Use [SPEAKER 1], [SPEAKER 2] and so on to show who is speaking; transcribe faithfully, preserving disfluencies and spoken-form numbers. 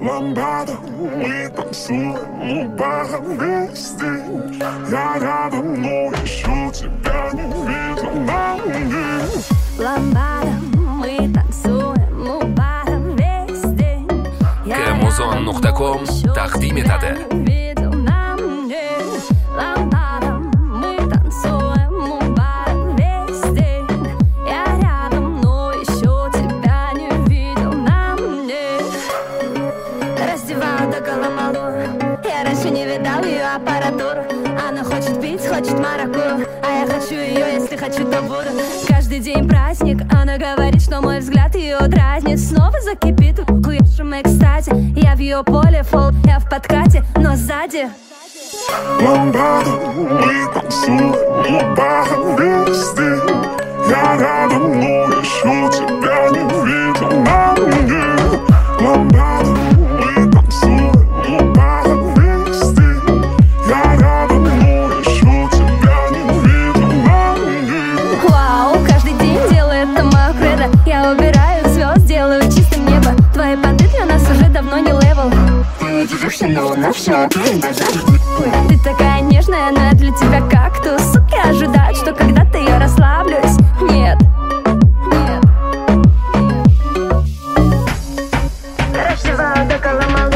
[SPEAKER 1] Ламбада, мы танцуем у бара весь день. Я рядом, но еще тебя не видел на мне.
[SPEAKER 2] Ламбада, мы танцуем у бара весь день.
[SPEAKER 3] Kmuzon nuqta com taqdim etadi.
[SPEAKER 2] Я раньше не видал ее аппаратуру. Она хочет пить, хочет маракую, а я хочу ее, если хочу, то буду. Каждый день праздник, она говорит, что мой взгляд ее дразнит. Снова закипит в хуевшем экстазе. Я в ее поле, фол, я в подкате, но сзади.
[SPEAKER 1] Ламбада, мы танцуем у бара весь день. Я рядом, но еще тебя не видел на мне. Ламбада, мы танцуем у бара весь день. Я рядом, но еще тебя не видел на мне.
[SPEAKER 2] Вау, каждый день делает это моё кредо. Я убираю звезд, делаю чистым небо. Твои понты для нас уже давно не левел.
[SPEAKER 4] Ты держишься, но на все
[SPEAKER 2] Ты такая нежная, но я для тебя кактус. Суки ожидают, что когда-то я расслаблюсь. Нет, нет. Раздеваю до колома.